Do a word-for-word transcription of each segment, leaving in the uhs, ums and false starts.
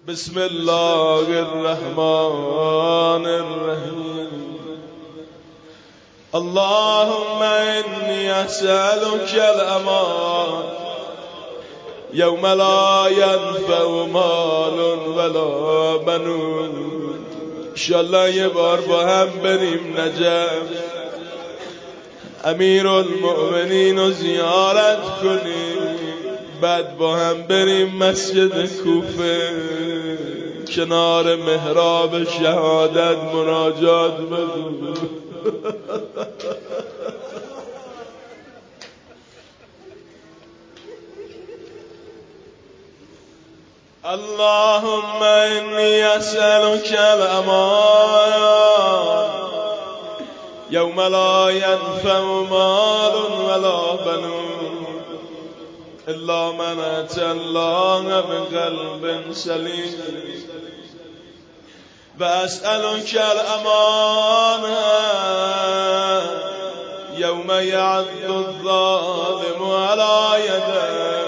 بسم الله الرحمن الرحیم. اللهم إني أسألك الأمان يوم لا ينفع مال ولا بنون. انشالله یه بار با هم بریم نجف، امیرالمؤمنین رو زیارت کنیم، بعد با هم بریم مسجد کوفه کنار محراب شهادت مناجات بگو. اللهم إني أسألك الأمان يوم لا ينفع مال ولا بنون إلا من أتى الله بقلب سليم. وأسألك الأمان يوم يعض الظالم على يديه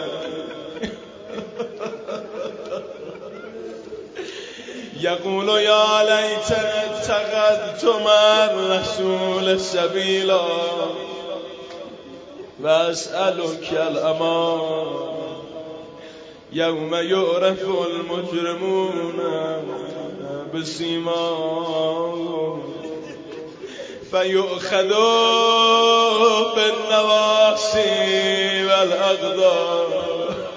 يقول يا ليتني اتخذت مع الرسول سبيلا. وأسألك الأمان يوم يعرف المجرمون بسيماهم فيؤخذوا بالنواصي والأقدام.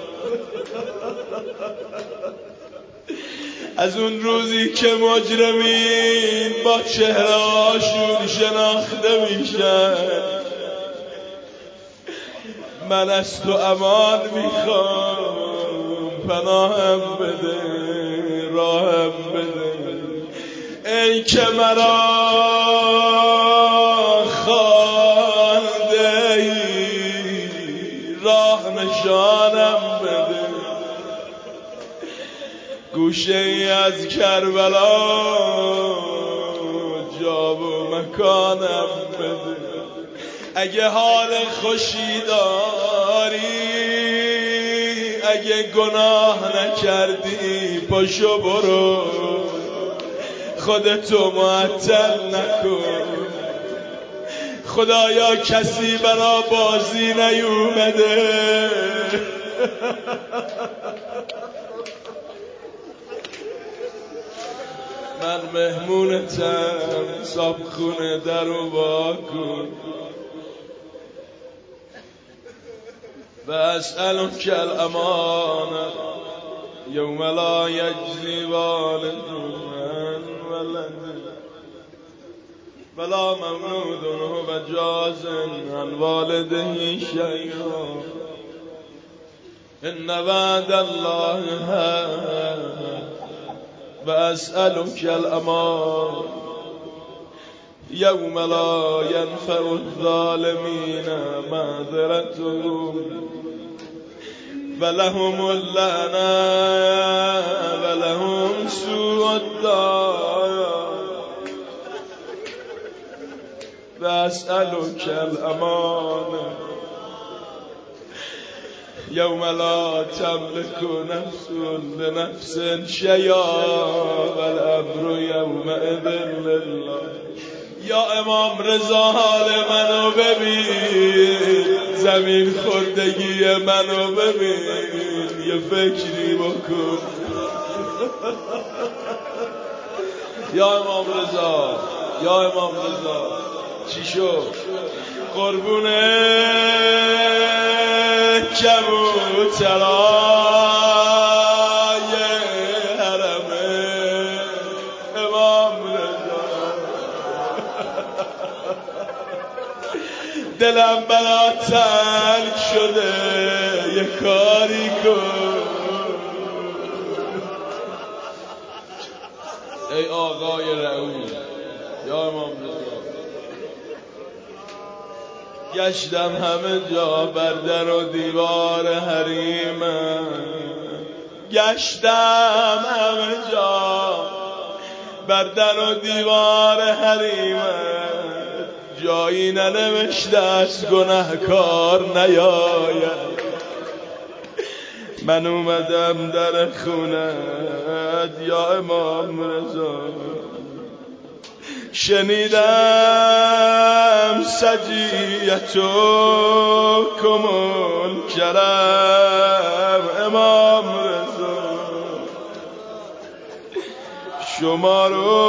از اون روزی که مجرمین با چهره هاشون شناخته میشن، من از تو امان میخوام، پناهم بده، راهم بده. ای که مرا خوانده ای، راه نشانم بده. گوشه ای از کربلا جا و مکانم بده. اگه حال خوشی داری، اگه گناه نکردی، پاشو برو، خودتو معطل نکن. خدایا کسی برا بازی نیومده. من مهمونتم، صاحب خونه درو وا کن. و اسألک الأمان یوم لا یجزی والد عن ولده ولا مولود هو جاز عن والده شیئا. ان وعد الله حق. و اسألک الأمان یوم لا ینفع الظالمین معذرتهم ولهم اللعنة ولهم سوء الدار. و اسألک الأمان یوم لا تملك نفس لنفس شیئا والامر یومئذ لله. یا امام رضا حال منو ببین، زمین خوردگی منو ببین، یه فکری بکن. یا امام رضا، یا امام رضا چی شد؟ قربونه کبوترای حرمه امام رضا. دلم برا تنگ شده، یه کاری کن. ای آقای رئوف، یا امام رضا. گشتم همه جا بر در و دیوار حریمم، گشتم همه جا بر در و دیوار حریمم. جایی ننوشته از گناهکار نیاید. من اومدم در خونت یا امام رضا، شنیدم سجیتو کمون کرم امام رضا، شما رو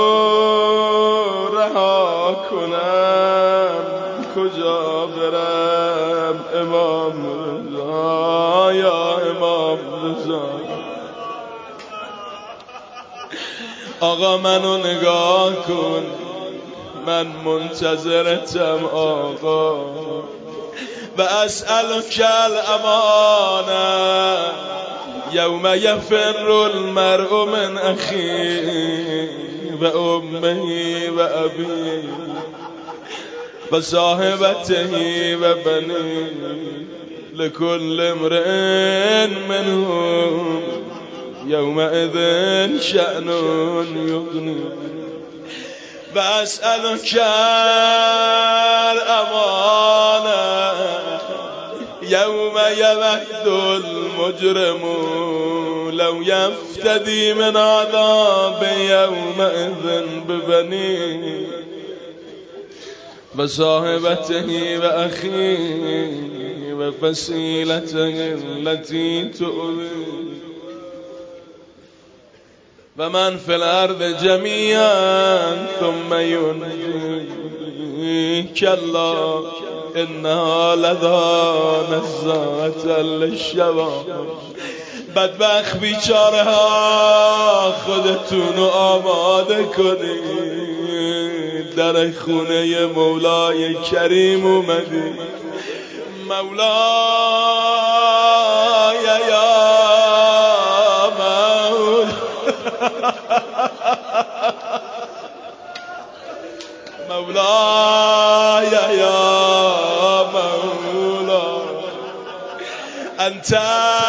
رها کنم کجا برم امام رضا یا امام رضا. آقا منو نگاه کن، من منتظرتم آقا، و اسألک الامانه یوم یفر المرء من اخیه و امه و ابیه و صاحبته و بنیه لكل امرئ منهم یومئذ شأن یغنی و اسألک الامانه یوم یود المجرم لو یفتدی من عذاب یومئذ ببنیه و صاحبته و اخیه و فصیلته التي تؤوی و من فی الارض جمیعا ثم ینجی کلا انها لدى نزاعة للشوی. بدبخت بیچاره ها خودتونو آماده کنید، در خونه مولای کریم اومدی. مولای یا مولا مولاي يا مولا أنت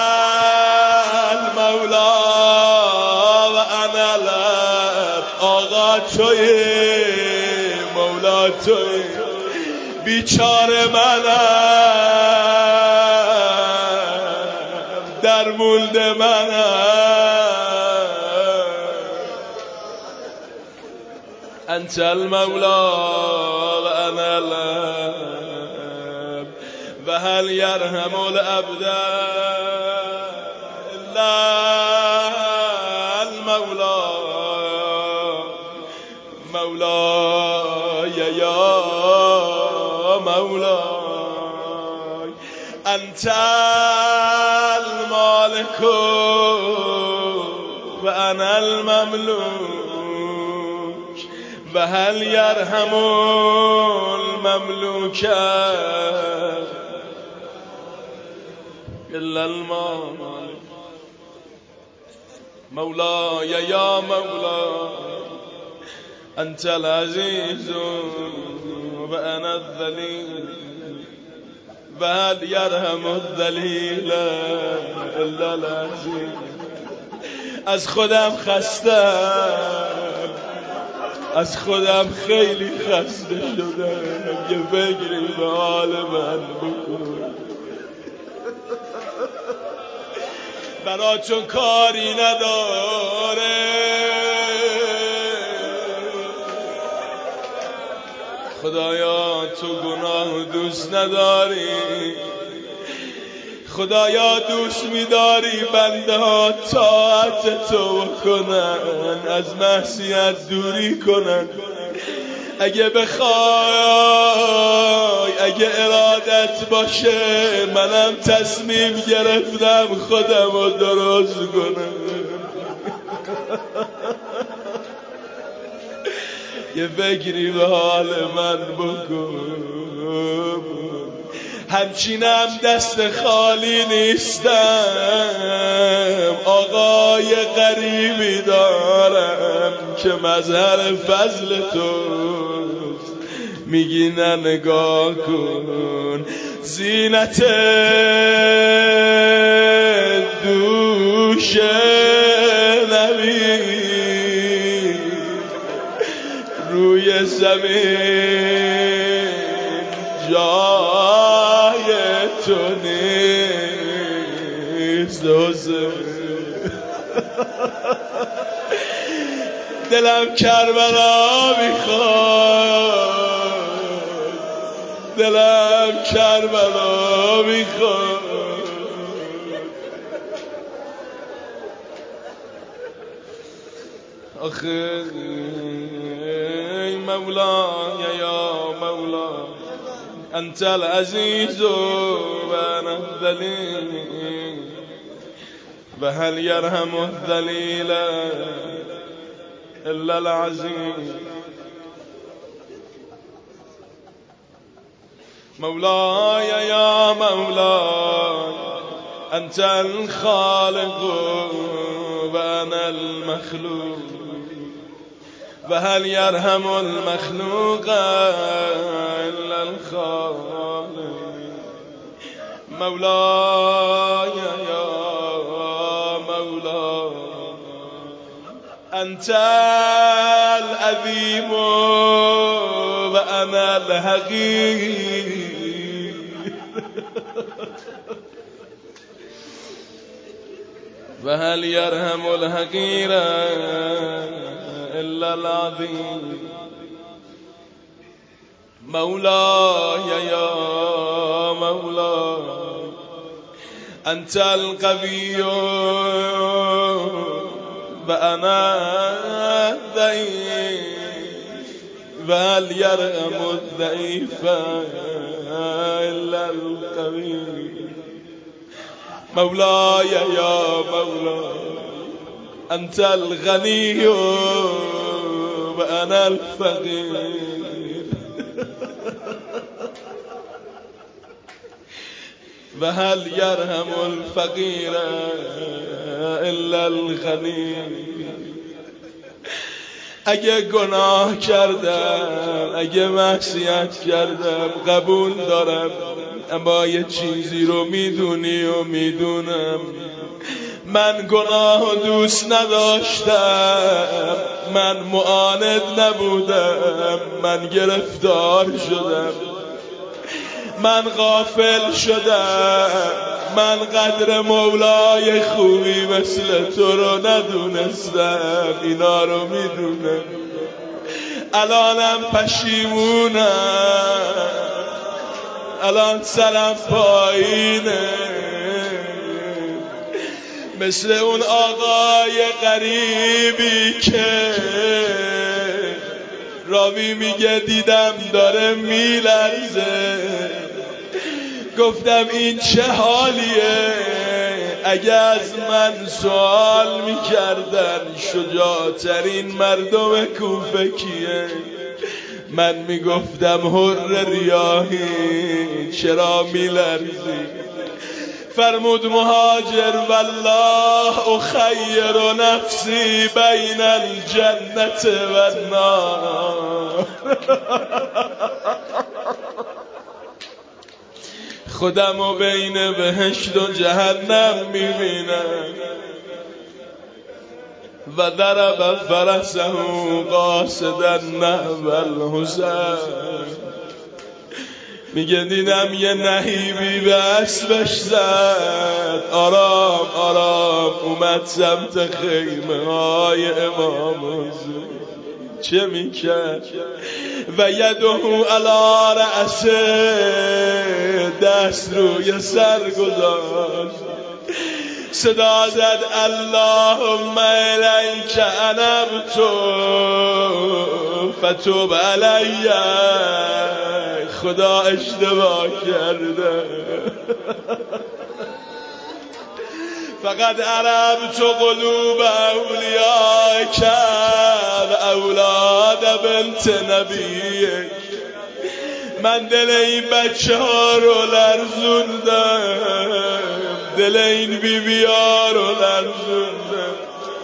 المولا و انا العبد. آقا توی مولا توی، بیچاره منم در مولد منم. انت المولا و انا العبد و هل یرحم العبد الا المولا. مولاي یا مولاي انت المالك و انا المملوك و هل یرحم المملوک الا المالک. مولاي یا مولا انت العزیز و انا الذلیل و هل یرحم الذلیل الا العزیز. از خودم خستم، از خودم خیلی خسته شدم، یه فکری به حال من بکن. براتون کاری نداره، خدایا تو گناه دوست نداری، خدایا دوست می‌داری بنده ها طاعت تو کنن، از معصیت دوری کنن. اگه بخوای، اگه ارادت باشه، منم تصمیم گرفتم خودم رو درست کنم. یه فکری به حال من بکن. همچینم دست خالی نیستم، آقای غریبی دارم که مظهر فضل توست. میگی نه نگاه کن، زینت دوش نبی روی زمین جای تو نیست. مثل حسین. دلم کربلا میخواد، دلم کربلا میخواد. آخه مولاي یا مولاي انت العزیز و انا الذلیل و هل یرحم الذلیل الا العزیز. مولاي یا مولاي انت الخالق و انا المخلوق و هل یرحم المخلوق الا الخالق. مولاي یا مولاي انت العظیم و انا الحقیر و هل یرحم الحقیر الا العظیم. مولاي یا مولاي انت القوی و انا الضعیف و هل یرحم الضعیف الا القوی. مولاي یا مولاي انت الغنی و انا الفقیر و هل یرحم الفقیر الا الغنی. اگه گناه کردم، اگه معصیت کردم قبول دارم، اما یه چیزی رو میدونی و میدونم، من گناه دوست نداشتم، من معاند نبودم، من گرفتار شدم، من غافل شدم، من قدر مولای خوبی مثل تو رو ندونستم، اینا رو میدونم، الانم پشیمونم، الان سرم پایینه، مثل اون آقای غریبی که راوی میگه دیدم داره میلرزه، گفتم این چه حالیه؟ اگه از من سوال میکردن شجاعترین مردم کوفه کیه، من میگفتم حر ریاحی، چرا میلرزی؟ فرمود مهاجر والله اخیر نفسی بین الجنت و النار. خودم و بین بهشت و جهنم میبینم. و ضرب فرسه قاصدا نحو الحسین، میگه دیدم یه نهیبی به اسبش زد، آرام آرام اومد سمت خیمه های امام حسین. چه میکرد؟ و یدهو علی رأسه، دست روی سر گذاشت، صدا زد اللهم الیک انبت فتوب علی، خدا اشتباه کرده، فقط عربت قلوب اولیاک و اولاد بنت نبیک، من دل این بچه ها رو لرزوندم، دل این بی بی ها رو لرزوندم.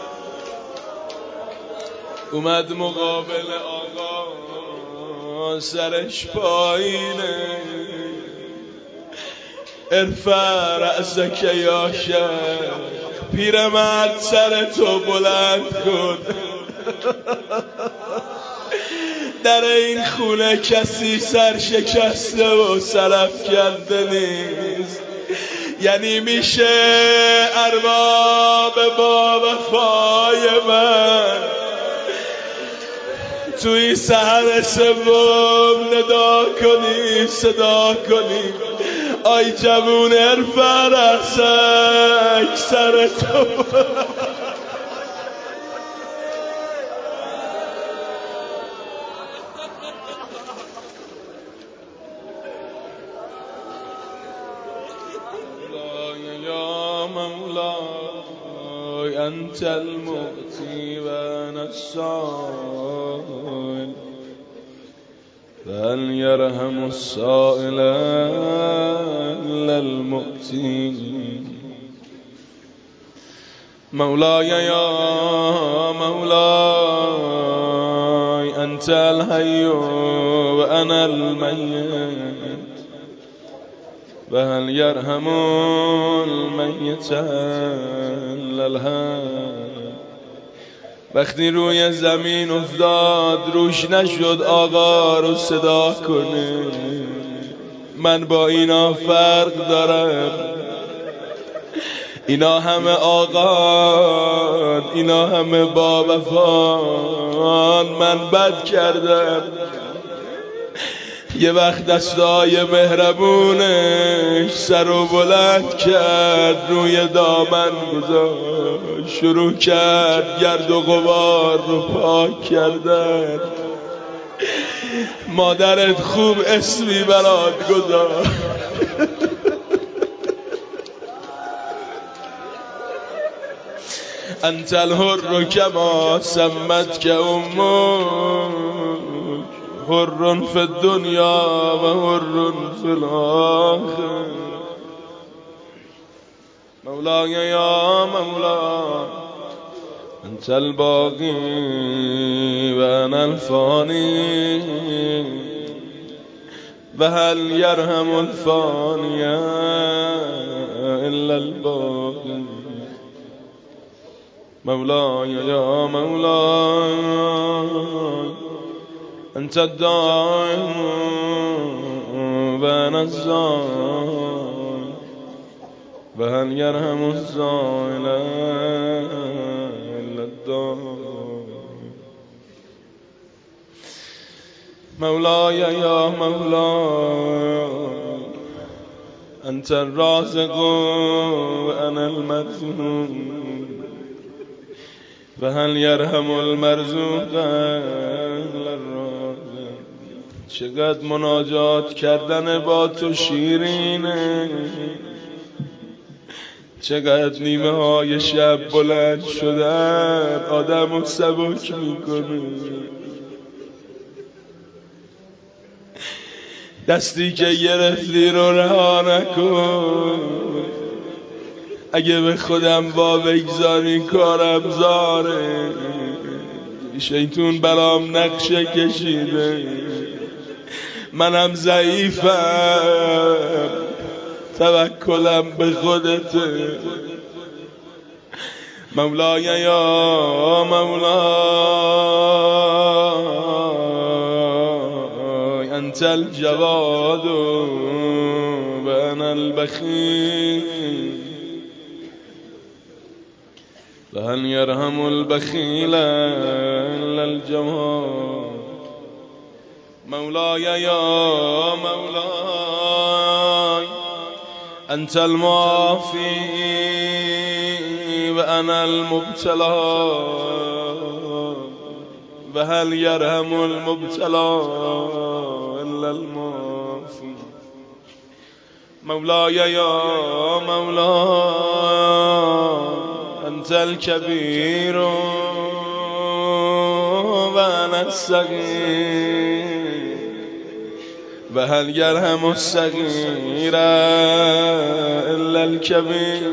اومد مقابل آقا سرش پایینه، ارفع رأسک یا شیخ، پیرمرد سر تو بلند کن، در این خونه کسی سر شکسته و سرف کرده نیست، یعنی میشه ارباب با وفای من توی سحر سوم ندا کنی صدا کنی آی جوون فرسک سر تو مولاي أنت المؤتي وأنا السائل فهل يرحم السائل إلا المؤتي مولاي يا مولاي أنت الحي وأنا الميت وهل يرحم الميت إلا الحي وقتی روی زمین افتاد روش نشد آقا رو صدا کنه من با اینا فرق دارم اینا همه آقا اینا همه با وفان من بد کردم یه وقت دستای مهربونش سر و بلند کرد روی دامن گذاشت شروع کرد گرد و غبار رو پاک کردن مادرت خوب اسمی برات گذاشت انت الحر کما سمت که امک حر في الدنيا وحر في الآخر مولاي يا مولاي أنت الباقي وأنا الفاني وهل يرحم الفاني إلا الباقي مولاي يا مولاي أنت الدائم وأنا الزائل وهل يرحم الزائل إلا الدائم مولاي يا مولاي أنت الرازق وأنا المرزوق وهل يرحم المرزوق إلا الرازق چقدر مناجات کردن با تو شیرینه چقدر نیمه های شب بلند شدن آدمو سبک میکنه دستی که گرفتی رو رها نکن اگه به خودم با بگذاری کارم زاره شیطون بلام نقشه کشیده منم ضعیفم توکلم به خودته مولاي یا مولاي انت الجواد و انا البخیل فهل يرحم البخيل إلا الجواد مولاي يا مولاي أنت المعافي وأنا المبتلى وهل يرحم المبتلى إلا المعافي مولاي يا مولاي أنت الكبير وأنا الصغير وهل يرحم الصغير إلا الكبير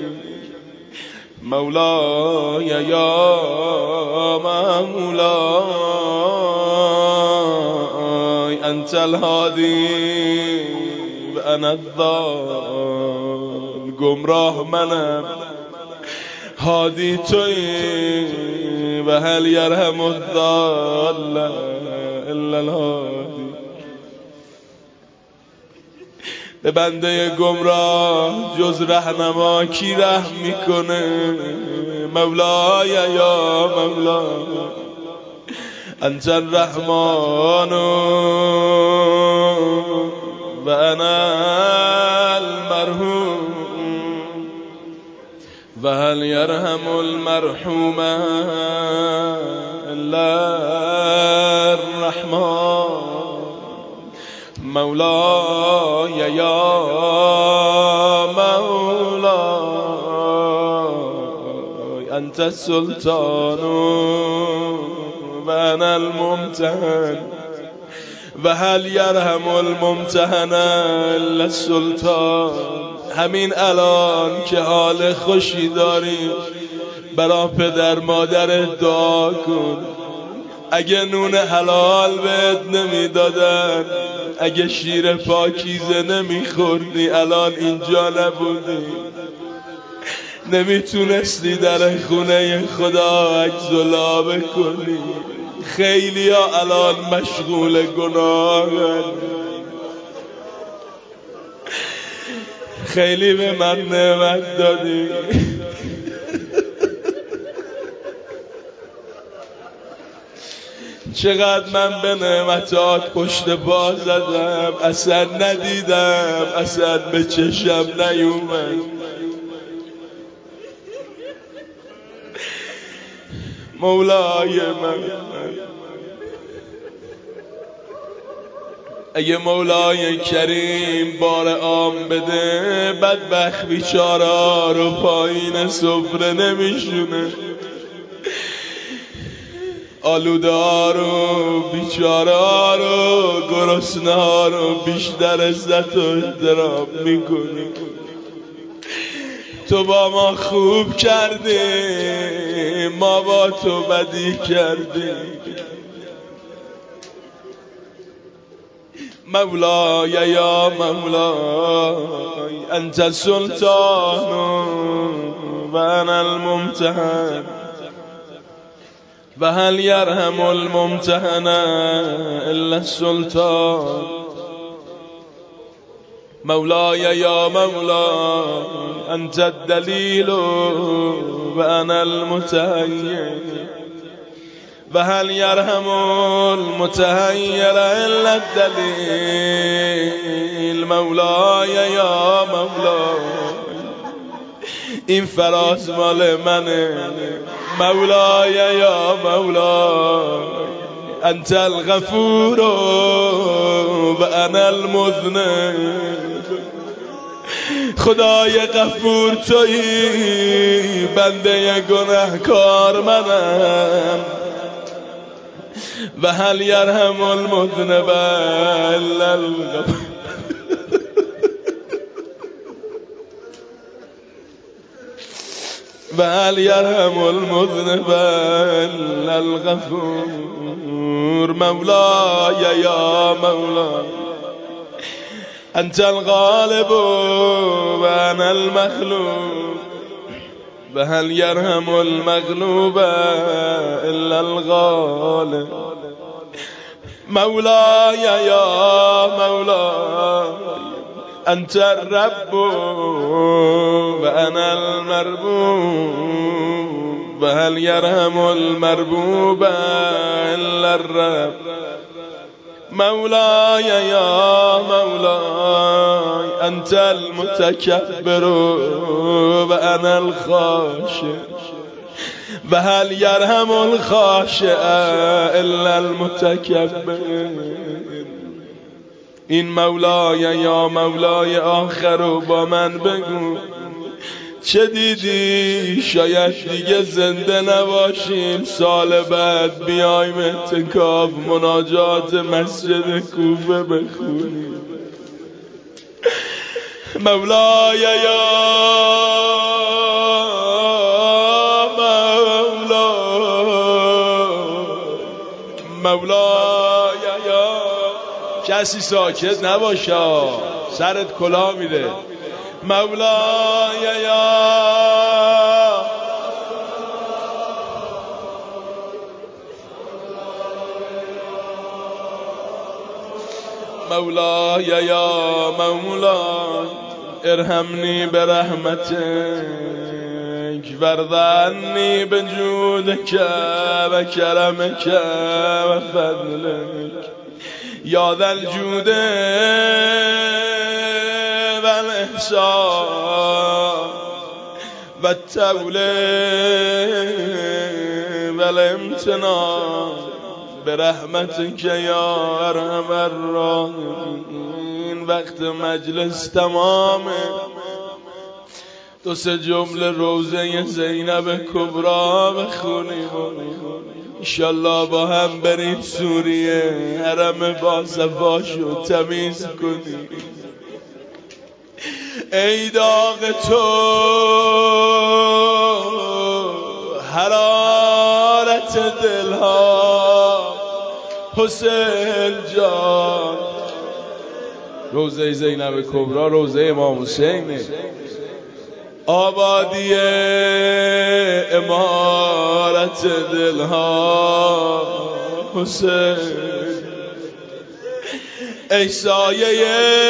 مولاي يا مولاي أنت الهادي وأنا الضال گمراه منم هادی تویی و هل یرحم الضال الا الهادی به بنده گمراه جز رهنما کی رحم میکنه؟ مولای یا مولا انت الرحمن و انا المرحوم و هل یرحم المرحوم الا الرحمن مولای یا مولای انت السلطان و انا الممتحن و هل یرحم الممتحن الا السلطان. همین الان که حال خوشی داری برا پدر مادرت دعا کن. اگه نون حلال بهت نمیدادن، اگه شیر پاکیزه نمیخوردی، الان اینجا نبودی، نمیتونستی در خونه خدا عجز و لابه کنی. خیلی ها الان مشغول گناهن. خیلی به من نعمت دادی، چقدر من به نعمتات پشت پا زدم، اصلا ندیدم، اصلا به چشم نیومد. مولای من اگه مولای کریم بار عام بده، بدبخت بیچارا رو پایین سفره نمیشونه، آلوده ها رو، بیچاره ها رو، گرسنه ها رو بیشتر عزت و احترام میکنی. تو با ما خوب کردی، ما با تو بدی کردیم. مولای یا مولای انت السلطان و انا الممتحن و هل یرحم الممتحن الا السلطان مولای یا مولای انت الدلیل و انا المتهین و هل یرحم المتحیر الا الدلیل مولای یا مولای این فراز مال منه. مولای یا مولای انت الغفور و انا المذنب خدای غفور تویی، بنده گناهکار منم. و هل یرحم المذنب الا الغفور و هل یرحم المذنب الا الغفور مولای یا مولای انت الغالب و انا المغلوب و هل یرحم المغلوب الا الغالب مولاي يا مولاي أنت الرب وأنا المربوب وهل يرحم المربوب إلا الرب مولاي يا مولاي أنت المتكبر وأنا الخاشع وهل يرحم الخاشع إلا المتكبر. این مولای یا مولای آخر رو با من بگو. چه دیدی؟ شاید دیگه زنده نباشیم، سال بعد بیایم اعتکاف مناجات مسجد کوفه بخونیم. مولای یا مولای یا کسی ساکت نباشه، سرت کلا میره. مولای یا مولاي يا مولاي ارحمني برحمتك وارضعني بجودك وكرمك وفضلك يا ذا الجود والإحسان والتول والامتنان برحمتك يا ارحم الراحمین. وقت مجلس تمامه، دو سه جمله روزه زینب کبرا بخونیم انشالله با هم بریم سوریه، حرم باصفاشو تمیز کنیم. ای داغ تو حرارت دلها حسین جان. روزه زینب کبرا روزه امام حسینه، آبادی امارت دلها حسین. ای سایه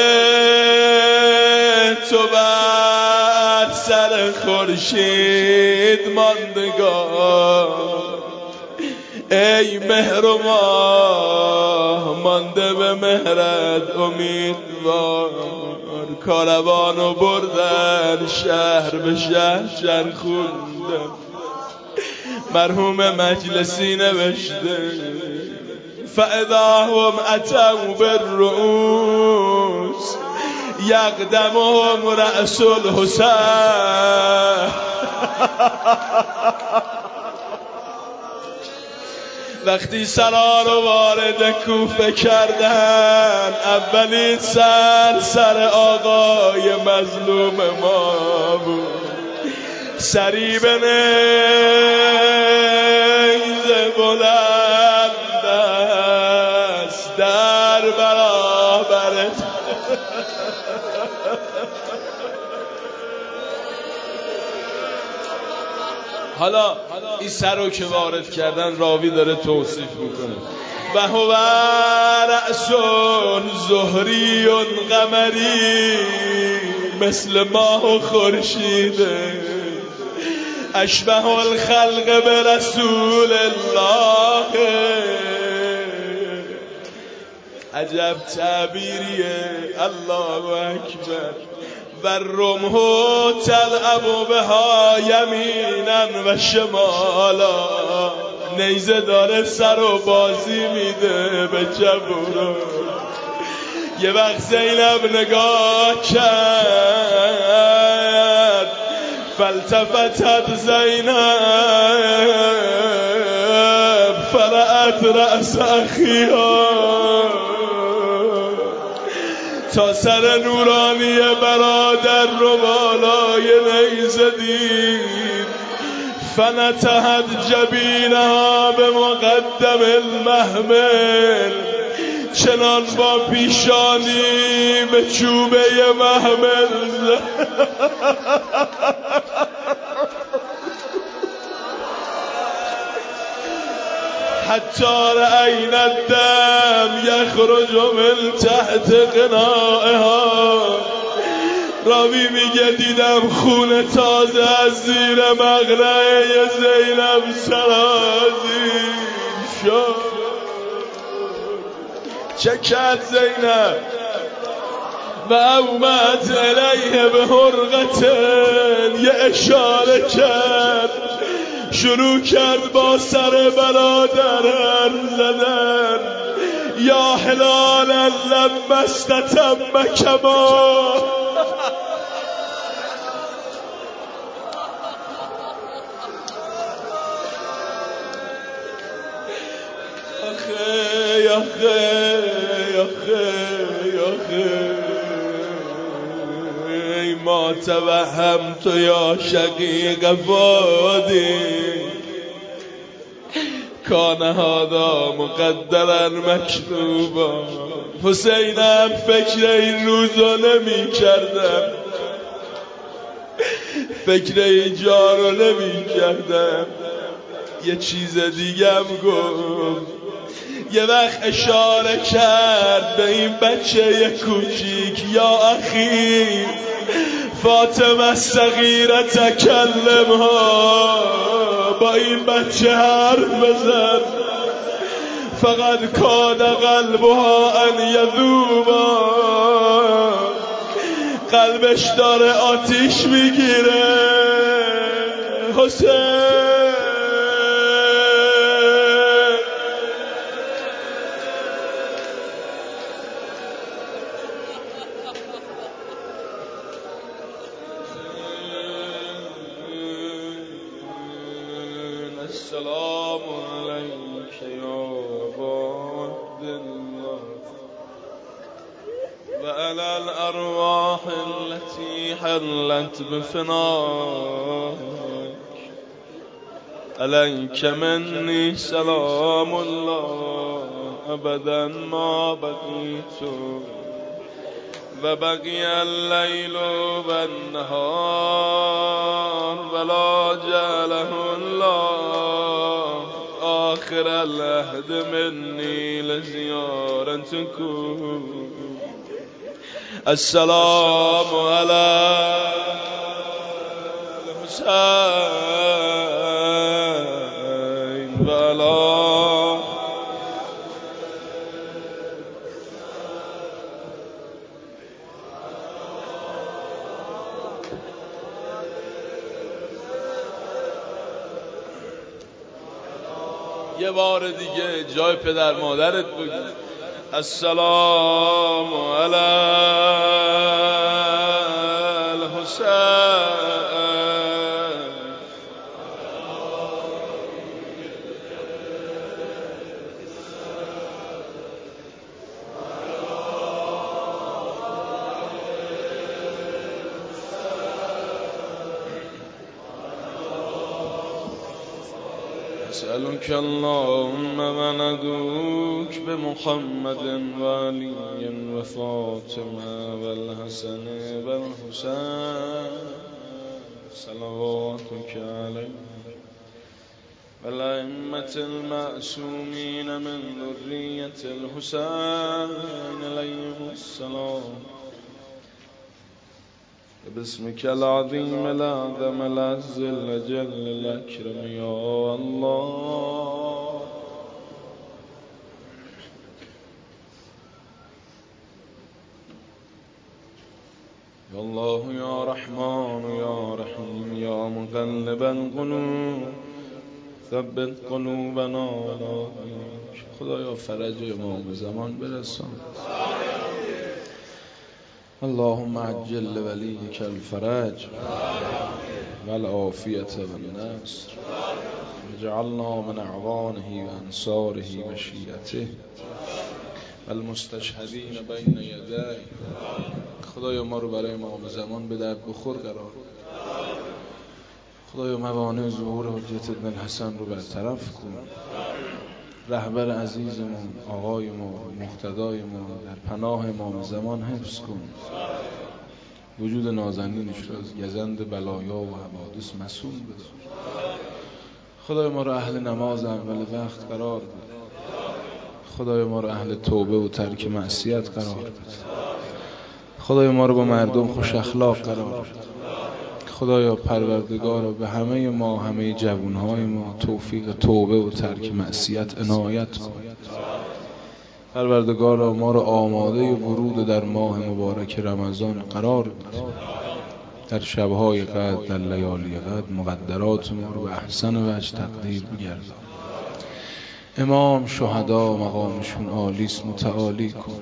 تو بر سر خورشید ماندگار، ای مهر و ماه مانده به مهرت امیدوار. کاروانو بردن شهر به شهر چرخوندن، مرحوم مجلسی نوشته فاذا هم اتوا بالرؤوس یقدمهم رأس الحسین. وقتی سرا رو وارد کوفه کردن، اولین سر سر آقای مظلوم ما بود. سری به نیزه بلند است در برابرت. حالا این سر رو که وارد کردن راوی داره توصیف میکنه. و هو رأس زهری قمری مثل ماه و خورشیده، اشبه الخلق به رسول الله. عجب تعبیریه، الله اکبر. و الرمح تلعب بها یمینا و شمالا، نیزه داره سر و بازی میده به چپ و راست. یه وقت زینب نگاه کرد، فالتفتت زینب فرأت رأس اخیها، تا سر نورانی برادر رو بالای نیزه دید. فنتهت جبینها به مقدم المحمل، چنان با پیشانی به چوبه محمل حتی رأینا الدم یخرج من تحت قنائها. راوی میگه دیدم خون تازه از زیر مقنعه زینب سرازیر شد. چه کرد زینب؟ و اومد علیه به حرقتن، یه اشاره کرد، شروع کرد با سر برادر حرف زدن. یا هلالا لما استتم کما، آخه آخه آخه آخه ما توهمت یا شقیق فادی کان هذا مقدرا مکتوبا. حسینم فکر این روزا نمی کردم، فکر این جا رو نمی کردم. یه چیز دیگم گفت، یه وقت اشاره کرد به این بچه کوچیک یا اخی فاطمه صغیره تکلم ها، با این بچه حرف بزن. فقط کاد قلبها ان یذوبا، قلبش داره آتیش میگیره. حسین السلام علیک یا ابا عبدالله و علی الارواح التي حلت بفناک علیک منی سلام الله ابدا ما بقیت و بقی اللیل و النهار ولا جعله الله آخر العهد منی لزیارتکم. السلام علی الحسین و علی یه بار دیگه جای پدر مادرت بگو. السلام علی الحسین. اسألك اللهم وندعوك بمحمد وعلي وفاطمة والحسن والحسين صلواتك عليه والأئمة المعصومين من ذرية الحسين عليهم السلام. باسمك العظيم الأعظم العز الأجل الأكرم يا الله. يا الله يا رحمن يا رحيم يا مقلب القلوب ثبت قلوبنا على دينك. خدایا فرج امام زمان برسان. اللهم عجل وليك الفرج والعافية والنصر واجعلنا من أعوانه وأنصاره وشيعته والمستشهدين بين يديه. خدایا ما رو برای امام زمان به درد بخور قرار. خدایا موانع ظهور حجت ابن الحسن رو برطرف کن. رهبر عزیزمون آقای ما مقتدای ما در پناه امام زمان حفظ کن. وجود نازنینش را از گزند بلایا و حوادث مسئول بدار. خدای ما را اهل نماز اول وقت قرار بده. خدای ما را اهل توبه و ترک معصیت قرار بده. خدای ما را با مردم خوش اخلاق قرار بده. خدایا پروردگارا به همه ما همه جوانهای ما توفیق توبه و ترک معصیت عنایت کن. پروردگارا ما را آماده ورود در ماه مبارک رمضان قرار بده. در شبهای قدر در لیالی قدر مقدرات ما رو به احسن وجه تقدیر بگردان. امام شهدا مقامشون عالیست متعالی کن.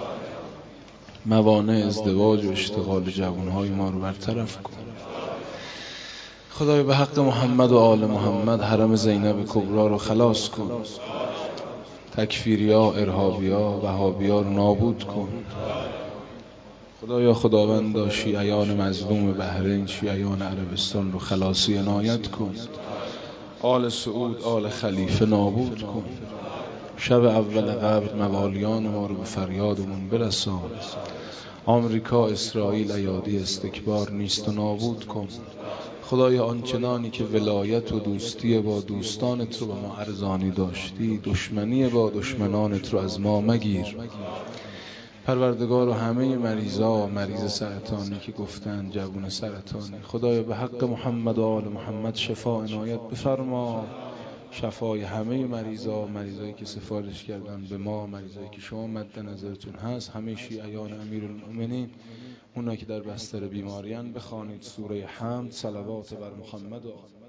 موانع ازدواج و اشتغال جوانهای ما رو برطرف کن. خدای به حق محمد و آل محمد حرم زینب کبرا رو خلاص کن. تکفیریا، ارهابیا، وهابیا رو نابود کن. خدایا خداوندا شیعیان مظلوم بحرین، شیعیان عربستان رو خلاصی عنایت کن. آل سعود، آل خلیفه نابود کن. شب اول قبر موالیان ما رو به فریادمون برسان. آمریکا، اسرائیل، ایادی استکبار نیست و نابود کن. خدایا آنچنانی که ولایت و دوستی با دوستانت رو به ما ارزانی داشتی، دشمنی با دشمنانت رو از ما مگیر. پروردگار و همه مریضا، مریض سرطانی که گفتن، جوون سرطانی، خدایا به حق محمد و آل محمد شفا عنایت بفرما. شفای همه مریضا، مریضایی که سفارش کردن به ما، مریضایی که شما مد نظرتون هست، همه شیعیان امیرالمؤمنین، اونا که در بستر بیماریان، بخوانید سوره حمد، صلوات بر محمد و آل